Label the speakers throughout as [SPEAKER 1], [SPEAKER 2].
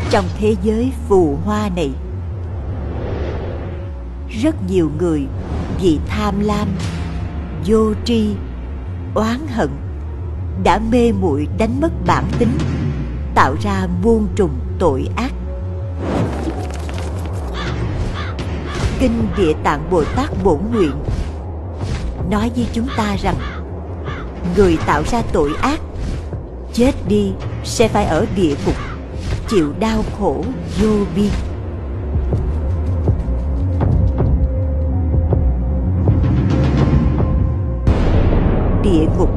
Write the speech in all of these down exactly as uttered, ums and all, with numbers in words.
[SPEAKER 1] Trong thế giới phù hoa này, rất nhiều người vì tham lam, vô tri, oán hận đã mê muội đánh mất bản tính, tạo ra muôn trùng tội ác. Kinh Địa Tạng Bồ Tát Bổn Nguyện nói với chúng ta rằng người tạo ra tội ác chết đi sẽ phải ở địa ngục chịu đau khổ vô biên. Địa ngục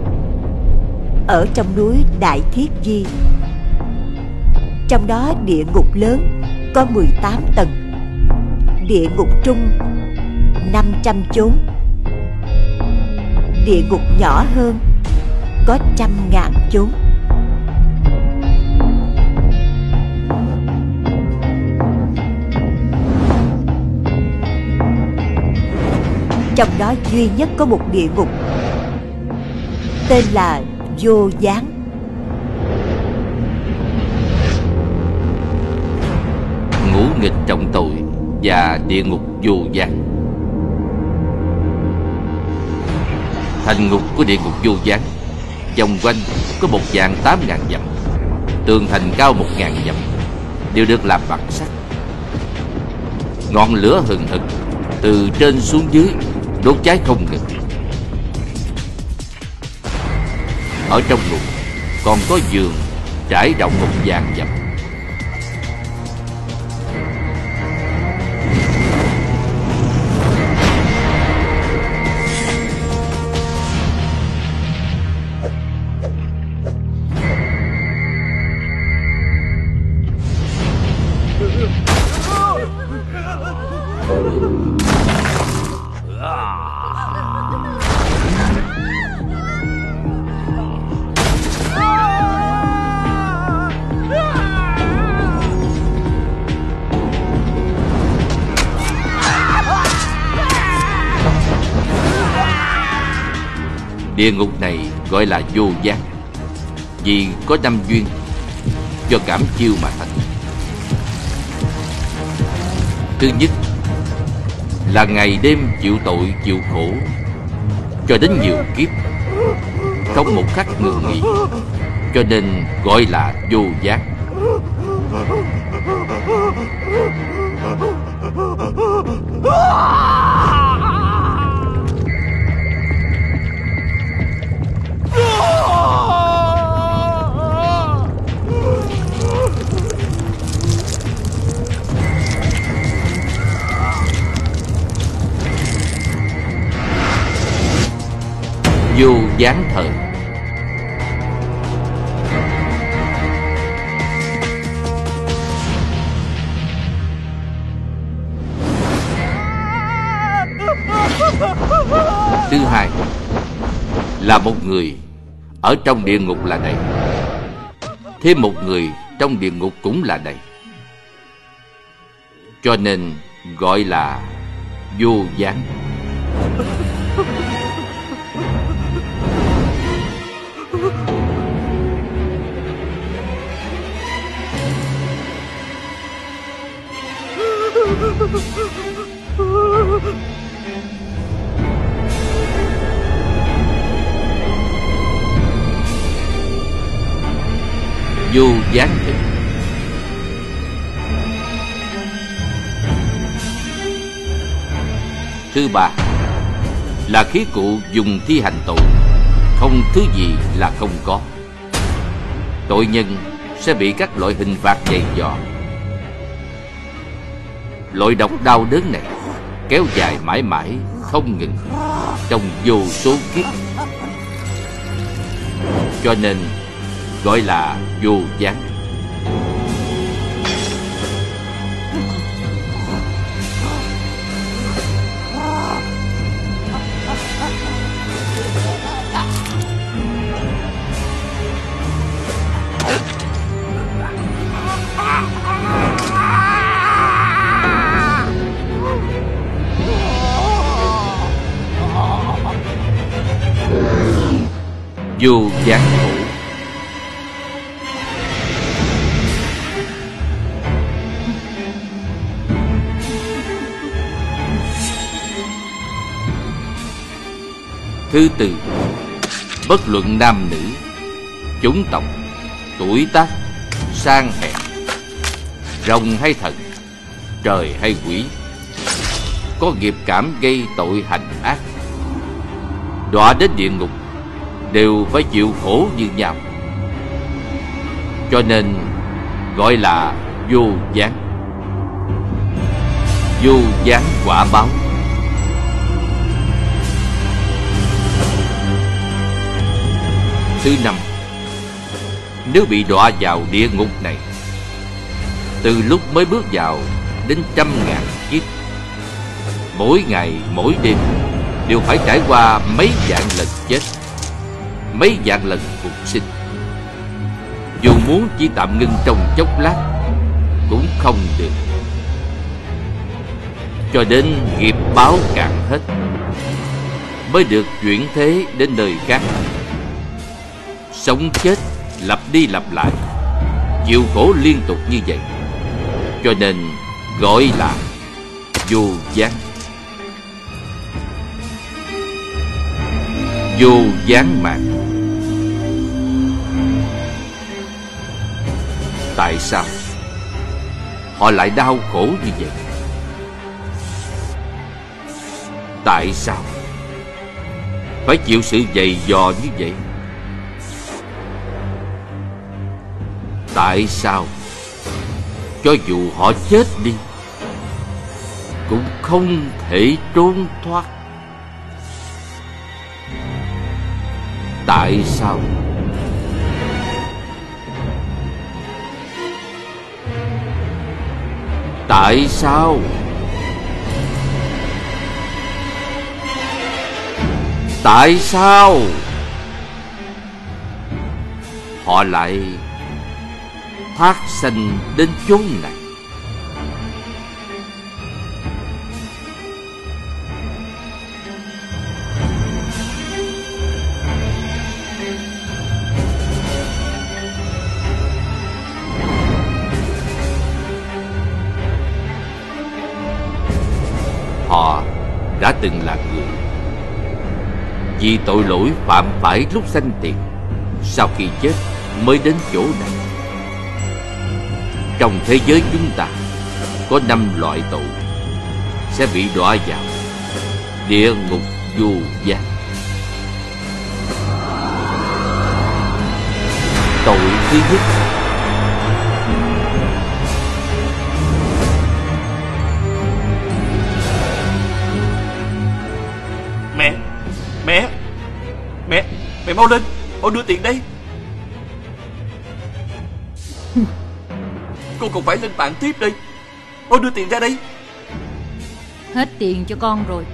[SPEAKER 1] ở trong núi Đại Thiết Di. Trong đó địa ngục lớn có mười tám tầng, địa ngục trung năm trăm chốn, địa ngục nhỏ hơn có trăm ngàn chốn. Trong đó duy nhất có một địa ngục tên là Vô Gián.
[SPEAKER 2] Ngũ nghịch trọng tội và địa ngục vô gián. Thành ngục của địa ngục vô gián vòng quanh có một vạn tám ngàn dặm, tường thành cao một ngàn dặm, đều được làm bằng sắt. Ngọn lửa hừng hực từ trên xuống dưới đốt cháy không ngừng. Ở trong ngục còn có giường trải rộng một vạn dặm. Địa ngục này gọi là vô gián vì có năm duyên do cảm chiêu mà thành. Thứ nhất là ngày đêm chịu tội chịu khổ cho đến nhiều kiếp, không một khắc ngừng nghỉ, cho nên gọi là vô gián. Vô gián thời. Thứ hai là một người ở trong địa ngục là đầy, thêm một người trong địa ngục cũng là đầy, cho nên gọi là vô gián. Vô gián thực. Thứ ba là khí cụ dùng thi hành tội, không thứ gì là không có. Tội nhân sẽ bị các loại hình phạt dày dò. Loại độc đau đớn này kéo dài mãi mãi không ngừng trong vô số kiếp, cho nên gọi là vô gián. Vô gián khổ. Thứ tư, bất luận nam nữ, chủng tộc, tuổi tác, sang hèn, rồng hay thần, trời hay quỷ, có nghiệp cảm gây tội hành ác, đọa đến địa ngục, đều phải chịu khổ như nhau. Cho nên gọi là vô gián. Vô gián quả báo. Thứ năm, nếu bị đọa vào địa ngục này, từ lúc mới bước vào đến trăm ngàn kiếp, mỗi ngày mỗi đêm đều phải trải qua mấy vạn lần chết, mấy vạn lần phục sinh. Dù muốn chỉ tạm ngưng trong chốc lát cũng không được, cho đến nghiệp báo cạn hết mới được chuyển thế đến nơi khác. Sống chết lặp đi lặp lại, chịu khổ liên tục như vậy, cho nên gọi là vô gián. Vô gián mạng. Tại sao họ lại đau khổ như vậy? Tại sao phải chịu sự dày dò như vậy? Tại sao cho dù họ chết đi cũng không thể trốn thoát? Tại sao? Tại sao? Tại sao họ lại phát sanh đến chốn này? Họ đã từng là người, vì tội lỗi phạm phải lúc sanh tiền, sau khi chết mới đến chỗ này. Trong thế giới chúng ta có năm loại tội sẽ bị đọa vào địa ngục vô gián. Tội thứ nhất,
[SPEAKER 3] Mẹ, mẹ, mẹ, mẹ mau lên, mau đưa tiền đây. Cô còn phải lên bàn tiếp đây, mau đưa tiền ra đây.
[SPEAKER 4] Hết tiền cho con rồi.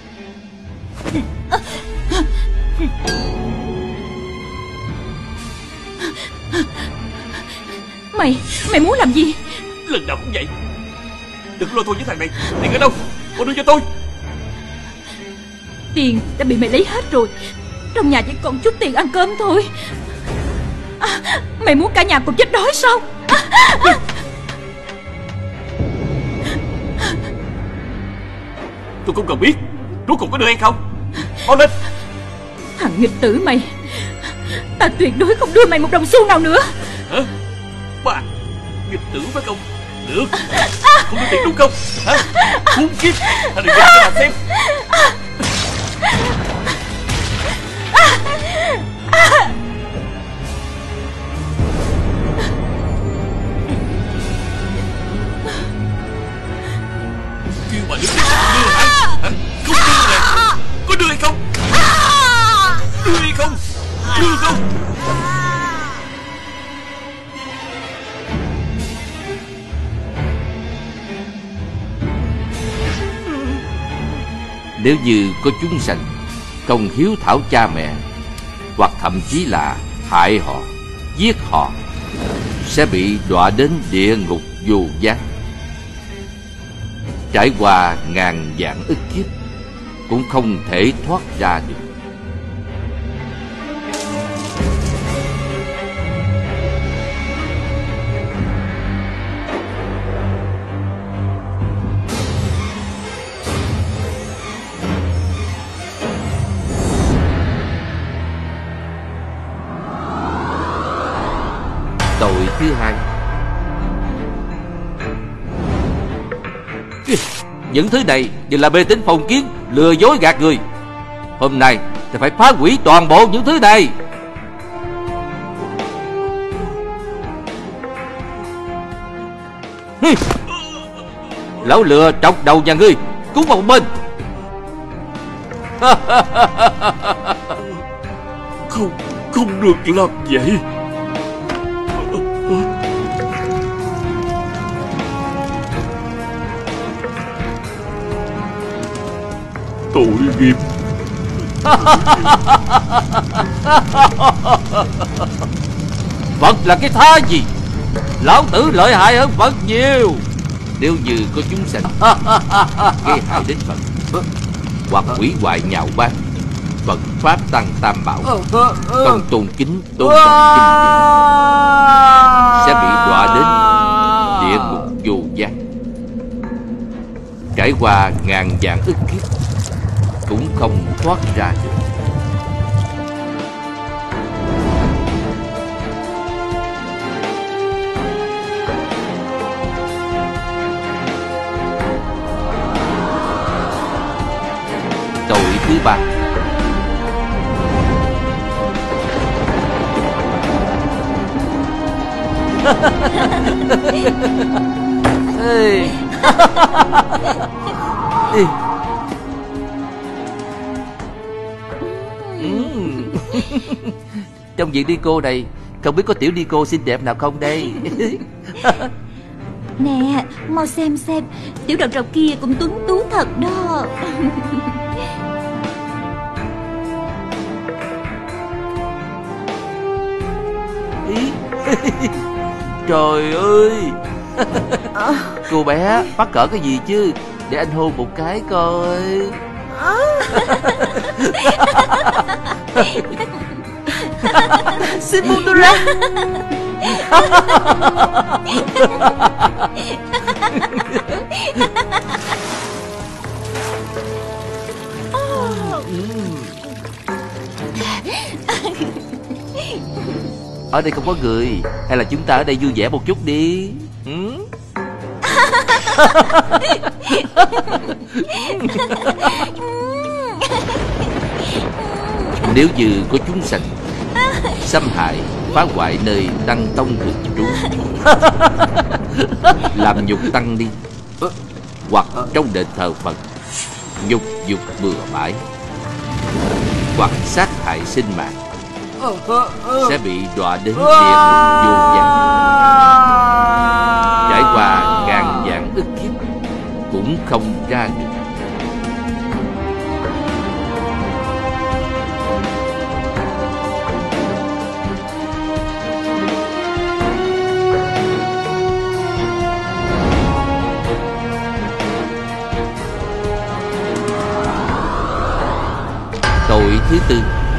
[SPEAKER 4] Mày, mày muốn làm gì?
[SPEAKER 3] Lần nào cũng vậy. Đừng lo thôi với thằng này. Tiền ở đâu? Mau đưa cho tôi.
[SPEAKER 4] Tiền đã bị mày lấy hết rồi. Trong nhà chỉ còn chút tiền ăn cơm thôi. À, mày muốn cả nhà cùng chết đói sao? À, à.
[SPEAKER 3] Tôi không cần biết rốt cuộc có đưa hay không. Mau lên.
[SPEAKER 4] Thằng nghịch tử mày, ta tuyệt đối không đưa mày một đồng xu nào nữa.
[SPEAKER 3] Hả? Bà nghịch tử phải không? Được. Không đưa tiền đúng không? Hả? Khốn kiếp. Thằng này ra cho bà xem. Kêu bà đứng đây không đưa hả? Hả? Không đưa nè. Có đưa hay không? Đưa hay không? Đưa không?
[SPEAKER 2] Nếu như có chúng sanh không hiếu thảo cha mẹ, hoặc thậm chí là hại họ, giết họ, sẽ bị đọa đến địa ngục vô gián. Trải qua ngàn vạn ức kiếp cũng không thể thoát ra được. Những thứ này đều là mê tín phong kiến, lừa dối gạt người. Hôm nay thì phải phá hủy toàn bộ những thứ này. Lão lừa trọc đầu nhà ngươi, cút vào một bên.
[SPEAKER 3] Không, không được làm vậy. Tội nghiệp.
[SPEAKER 2] Phật là cái thá gì? Lão tử lợi hại hơn Phật nhiều. Nếu như có chúng sanh gây hại đến Phật, hoặc hủy hoại nhạo báng Phật pháp tăng tam bảo, không tôn kính tôn trọng kinh điển, sẽ bị đọa đến địa ngục vô gián. Trải qua ngàn vạn ức kiếp cũng không thoát ra được. Tội thứ ba, Ê. Ê. Trong viện đi cô này, không biết có tiểu đi cô xinh đẹp nào không đây?
[SPEAKER 4] Nè, mau xem xem, tiểu rọc rọc kia cũng tuấn tú thật đó.
[SPEAKER 2] Trời ơi. Cô bé mắc cỡ cái gì chứ? Để anh hôn một cái coi.
[SPEAKER 1] Xin buông tôi ra.
[SPEAKER 2] Ở đây không có người, hay là chúng ta ở đây vui vẻ một chút đi. Ừ? Nếu như có chúng sanh xâm hại, phá hoại nơi Tăng tông thường trú, làm nhục tăng ni, hoặc trong đền thờ Phật nhục dục bừa bãi, hoặc sát hại sinh mạng, sẽ bị đọa đến địa ngục vô gián. Trải qua ngàn vạn ức kiếp cũng không ra được. Tội thứ tư,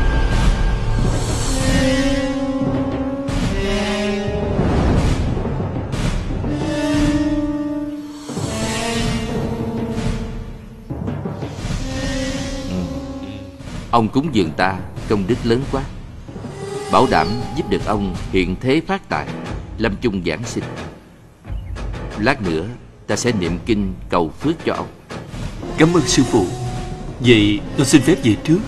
[SPEAKER 2] ông cúng dường ta công đức lớn quá, bảo đảm giúp được ông hiện thế phát tài, lâm chung giảng sinh. Lát nữa ta sẽ niệm kinh cầu phước cho ông.
[SPEAKER 3] Cảm ơn sư phụ. Vậy tôi xin phép về trước.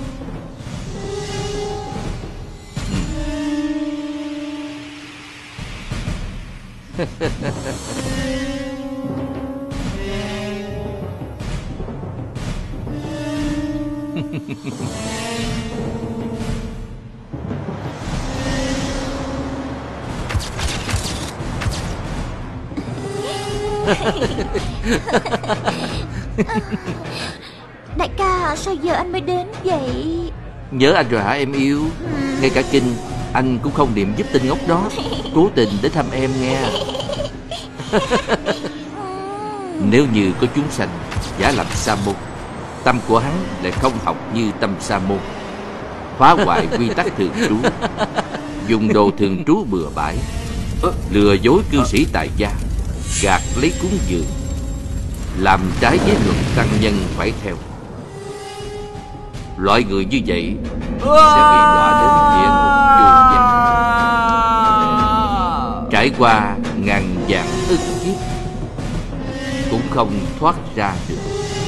[SPEAKER 4] Đại ca, sao giờ anh mới đến vậy?
[SPEAKER 2] Nhớ anh rồi hả em yêu? Ngay cả kinh anh cũng không niệm giúp tên ngốc đó, cố tình đến thăm em nghe. Nếu như có chúng sanh giả làm sa môn, tâm của hắn lại không học như tâm sa môn, phá hoại quy tắc thường trú, dùng đồ thường trú bừa bãi, lừa dối cư sĩ tại gia, gạt lấy cúng dường, làm trái với luật tăng nhân phải theo. Loại người như vậy sẽ bị đọa đến địa ngục vô gián. Trải qua ngàn vạn ức kiếp cũng không thoát ra được.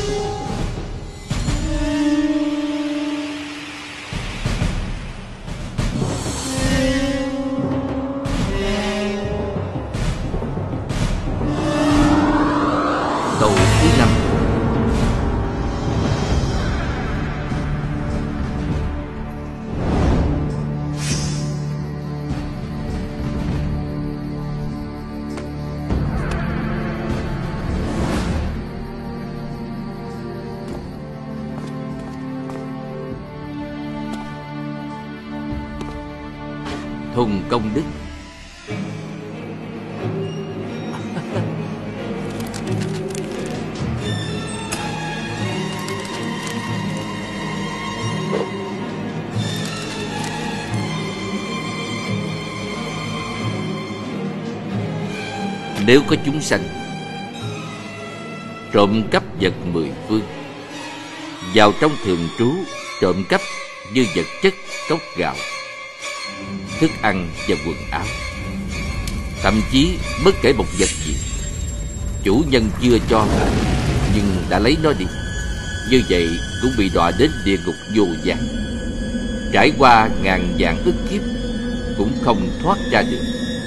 [SPEAKER 2] Tàu thứ năm. Thùng công đức. Nếu có chúng sanh trộm cắp vật mười phương, vào trong thường trú trộm cắp như vật chất, cốc gạo, thức ăn và quần áo, thậm chí bất kể một vật gì chủ nhân chưa cho lại nhưng đã lấy nó đi, như vậy cũng bị đọa đến địa ngục vô vàn, trải qua ngàn vạn ức kiếp cũng không thoát ra được.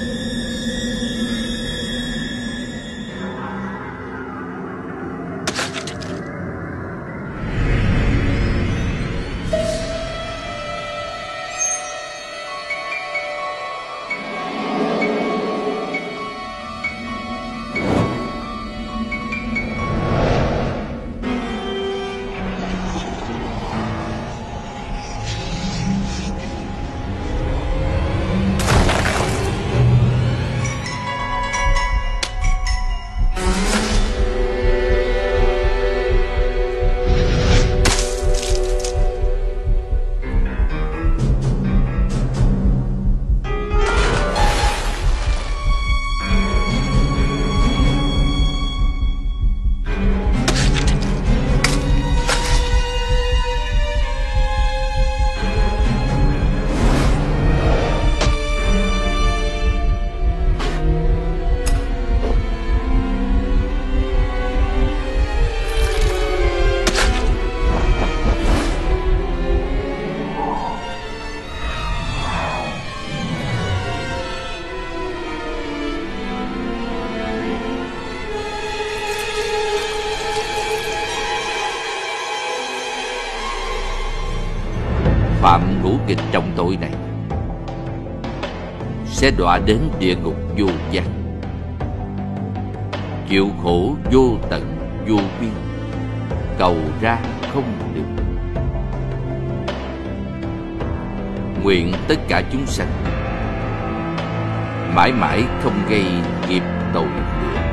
[SPEAKER 2] Phạm ngũ nghịch trọng tội này sẽ đọa đến địa ngục vô vàn, chịu khổ vô tận vô biên, cầu ra không được. Nguyện tất cả chúng sanh mãi mãi không gây nghiệp tội nữa.